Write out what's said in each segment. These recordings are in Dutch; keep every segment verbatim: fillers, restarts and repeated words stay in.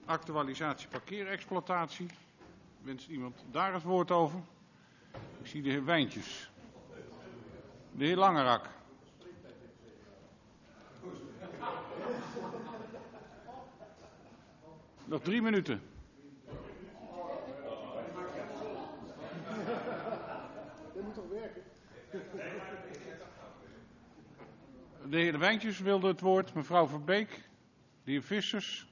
Actualisatie parkeerexploitatie. Wenst iemand daar het woord over? Ik zie de heer Wijntjes. De heer Langerak. Nog drie minuten. Dat moet toch werken? De heer Wijntjes wilde het woord. Mevrouw Verbeek. De heer Vissers.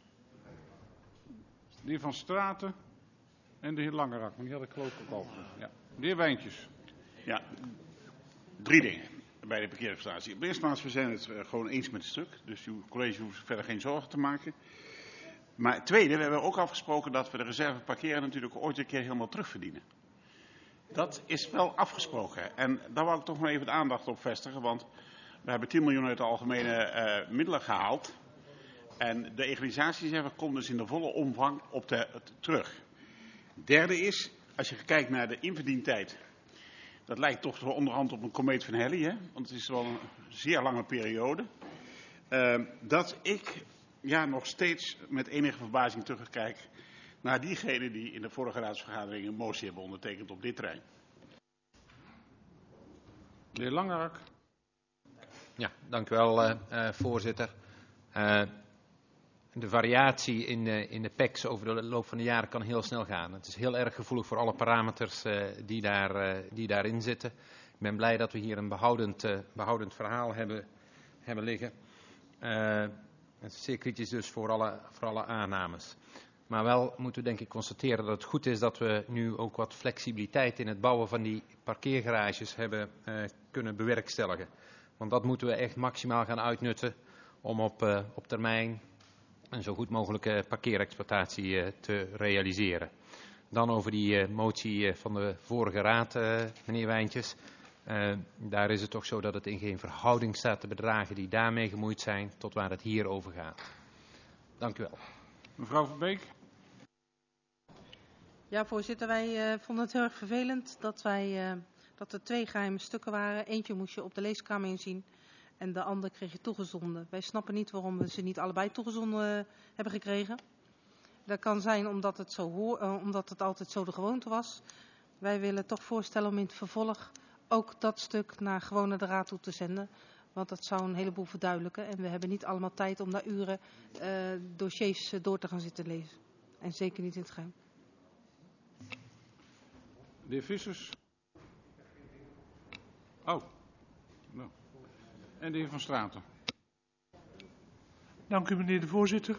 De heer Van Straten. En de heer Langerak. Die had ik geloof ik ook al. Ja. De heer Wijntjes. Ja, drie dingen bij de parkeerexploitatie. Op de eerste plaats, we zijn het gewoon eens met het stuk. Dus uw college hoeft verder geen zorgen te maken. Maar tweede, we hebben ook afgesproken dat we de reserve parkeren natuurlijk ooit een keer helemaal terugverdienen. Dat is wel afgesproken. En daar wou ik toch nog even de aandacht op vestigen. Want we hebben tien miljoen uit de algemene uh, middelen gehaald. En de egalalisatiereserve komt dus in de volle omvang op de, het, terug. Derde is, als je kijkt naar de inverdientijd. Dat lijkt toch wel onderhand op een komeet van Halley, hè? Want het is wel een zeer lange periode. Uh, dat ik ja, nog steeds met enige verbazing terugkijk naar diegenen die in de vorige raadsvergadering een motie hebben ondertekend op dit terrein. De heer Langerak. Ja, dank u wel, uh, uh, voorzitter. Uh, de variatie in, uh, in de P E C's over de loop van de jaren kan heel snel gaan. Het is heel erg gevoelig voor alle parameters uh, die, daar, uh, die daarin zitten. Ik ben blij dat we hier een behoudend, uh, behoudend verhaal hebben, hebben liggen. Uh, het is zeer kritisch dus voor alle, voor alle aannames. Maar wel moeten we denk ik constateren dat het goed is dat we nu ook wat flexibiliteit in het bouwen van die parkeergarages hebben uh, kunnen bewerkstelligen. Want dat moeten we echt maximaal gaan uitnutten om op, uh, op termijn een zo goed mogelijke parkeerexploitatie uh, te realiseren. Dan over die uh, motie uh, van de vorige raad, uh, meneer Wijntjes. Uh, daar is het toch zo dat het in geen verhouding staat, de bedragen die daarmee gemoeid zijn, tot waar het hier over gaat. Dank u wel. Mevrouw Verbeek. Ja, voorzitter, wij uh, vonden het heel erg vervelend dat, wij, uh, dat er twee geheime stukken waren. Eentje moest je op de leeskamer inzien en de andere kreeg je toegezonden. Wij snappen niet waarom we ze niet allebei toegezonden uh, hebben gekregen. Dat kan zijn omdat het, zo hoor, uh, omdat het altijd zo de gewoonte was. Wij willen toch voorstellen om in het vervolg ook dat stuk naar gewoon naar de raad toe te zenden. Want dat zou een heleboel verduidelijken. En we hebben niet allemaal tijd om daar uren uh, dossiers uh, door te gaan zitten lezen. En zeker niet in het geheim. De heer Vissers. Oh. Nou. En de heer Van Straten. Dank u, meneer de voorzitter.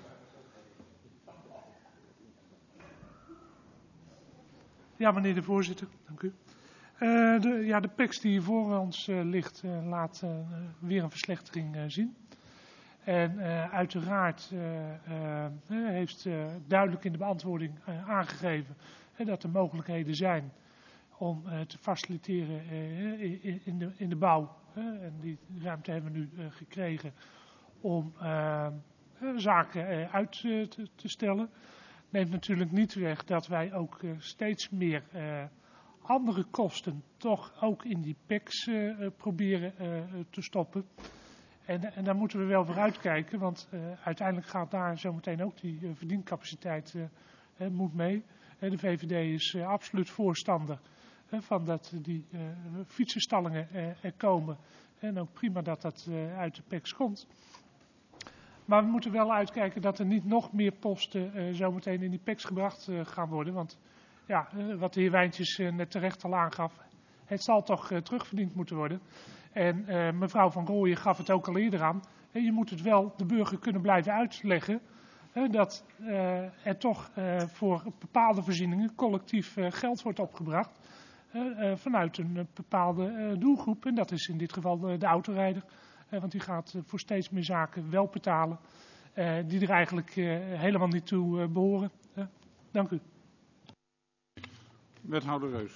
Ja, meneer de voorzitter, dank u. Uh, de, ja, de P E X die voor ons uh, ligt uh, laat uh, weer een verslechtering uh, zien. En uh, uiteraard uh, uh, heeft uh, duidelijk in de beantwoording uh, aangegeven uh, dat er mogelijkheden zijn om uh, te faciliteren uh, in, in, de, in de bouw. Uh, en die ruimte hebben we nu uh, gekregen om uh, uh, zaken uh, uit uh, te, te stellen. Neemt natuurlijk niet weg dat wij ook uh, steeds meer uh, andere kosten toch ook in die P E C's uh, proberen uh, te stoppen. En, en daar moeten we wel voor uitkijken, want uh, uiteindelijk gaat daar zometeen ook die uh, verdiencapaciteit uh, uh, moet mee. Uh, de V V D is uh, absoluut voorstander uh, van dat die uh, fietsenstallingen uh, er komen. En ook prima dat dat uh, uit de P E C's komt. Maar we moeten wel uitkijken dat er niet nog meer posten uh, zometeen in die P E C's gebracht uh, gaan worden. Want ja, uh, wat de heer Wijntjes uh, net terecht al aangaf, het zal toch uh, terugverdiend moeten worden. En uh, mevrouw Van Rooyen gaf het ook al eerder aan. Uh, je moet het wel de burger kunnen blijven uitleggen. Uh, dat uh, er toch uh, voor bepaalde voorzieningen collectief uh, geld wordt opgebracht. Uh, uh, vanuit een uh, bepaalde uh, doelgroep. En dat is in dit geval uh, de autorijder. Uh, want die gaat uh, voor steeds meer zaken wel betalen. Uh, die er eigenlijk uh, helemaal niet toe uh, behoren. Uh, dank u. Wethouder Reus.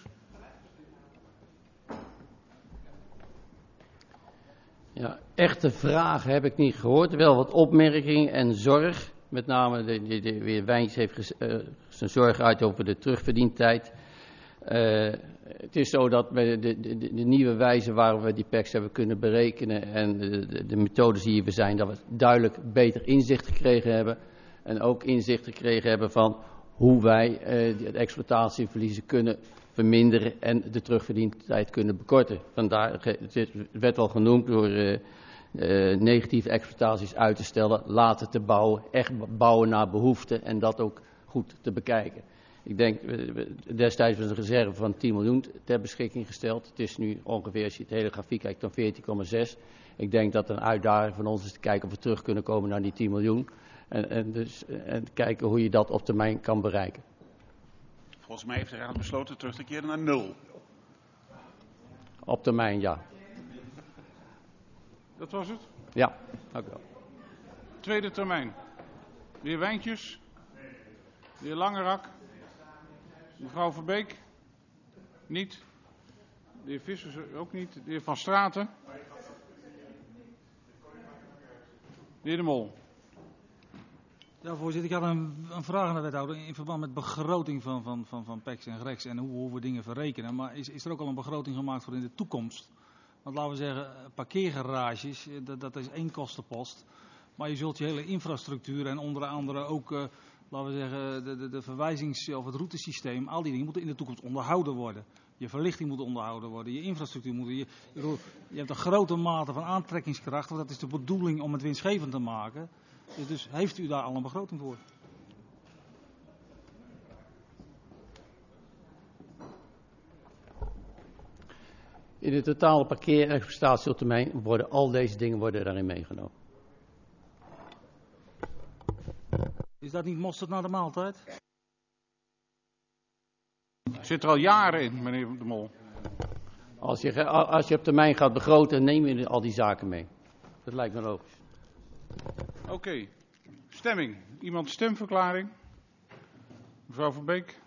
Ja, echte vragen heb ik niet gehoord. Wel wat opmerkingen en zorg. Met name de, de, de heer Wijntjes heeft ges, uh, zijn zorg uit over de terugverdientijd. Uh, het is zo dat we de, de, de, de nieuwe wijze waarop we die P E C's hebben kunnen berekenen en de, de, de methodes die hier zijn, dat we duidelijk beter inzicht gekregen hebben. En ook inzicht gekregen hebben van hoe wij uh, de exploitatieverliezen kunnen verminderen en de terugverdientijd kunnen bekorten. Vandaar, het werd al genoemd door uh, uh, negatieve exploitaties uit te stellen, later te bouwen, echt bouwen naar behoefte en dat ook goed te bekijken. Ik denk, destijds was een reserve van tien miljoen ter beschikking gesteld. Het is nu ongeveer, als je het hele grafiek kijkt, dan veertien komma zes. Ik denk dat een uitdaging van ons is te kijken of we terug kunnen komen naar die tien miljoen. En, en, dus, en kijken hoe je dat op termijn kan bereiken. Volgens mij heeft de Raad besloten terug te keren naar nul. Op termijn, ja. Dat was het? Ja, dank u wel. Tweede termijn. De heer Wijntjes. De heer Langerak. Mevrouw Verbeek. Niet. De heer Vissers ook niet. De heer Van Straten. De heer De Mol. Ja, voorzitter, ik had een, een vraag aan de wethouder in verband met begroting van, van, van, van P E X en Grex en hoe, hoe we dingen verrekenen. Maar is, is er ook al een begroting gemaakt voor in de toekomst? Want laten we zeggen, parkeergarages, dat, dat is één kostenpost. Maar je zult je hele infrastructuur en onder andere ook, uh, laten we zeggen, de, de, de verwijzings- of het routesysteem, al die dingen moeten in de toekomst onderhouden worden. Je verlichting moet onderhouden worden, je infrastructuur moet... Je, je hebt een grote mate van aantrekkingskracht, want dat is de bedoeling om het winstgevend te maken. Dus, dus heeft u daar al een begroting voor? In de totale parkeer- en exploitatietermijn worden al deze dingen worden daarin meegenomen. Is dat niet mosterd na de maaltijd? Zit er al jaren in, meneer De Mol. Als je, als je op termijn gaat begroten, neem je al die zaken mee. Dat lijkt me logisch. Oké. Okay. Stemming. Iemand stemverklaring? Mevrouw Verbeek.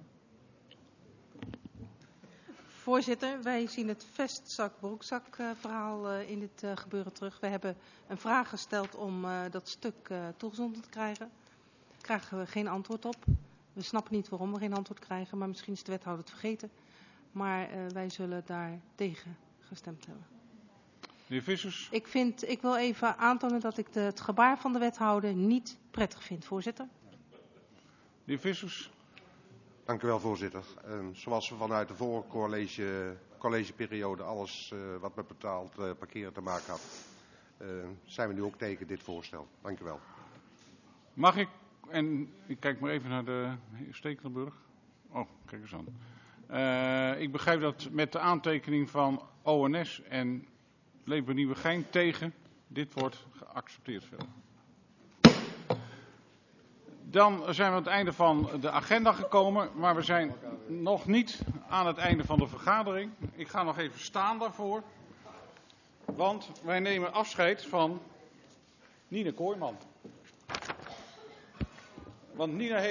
Voorzitter, wij zien het vestzak-broekzak uh, verhaal uh, in dit uh, gebeuren terug. We hebben een vraag gesteld om uh, dat stuk uh, toegezonden te krijgen. Daar krijgen we geen antwoord op. We snappen niet waarom we geen antwoord krijgen, maar misschien is de wethouder het vergeten. Maar uh, wij zullen daar tegen gestemd hebben. De heer Vissers. Ik, vind, ik wil even aantonen dat ik de, het gebaar van de wethouder niet prettig vind, voorzitter. De heer Vissers. Dank u wel, voorzitter. Uh, zoals we vanuit de vorige college, collegeperiode alles uh, wat met betaald uh, parkeren te maken had, uh, zijn we nu ook tegen dit voorstel. Dank u wel. Mag ik, en ik kijk maar even naar de heer Stekelenburg. Oh, kijk eens aan. Uh, ik begrijp dat met de aantekening van O N S en Leefbaar Nieuwegein tegen dit wordt geaccepteerd verder. Dan zijn we aan het einde van de agenda gekomen, maar we zijn nog niet aan het einde van de vergadering. Ik ga nog even staan daarvoor, want wij nemen afscheid van Nina Kooijman. Want Nina heeft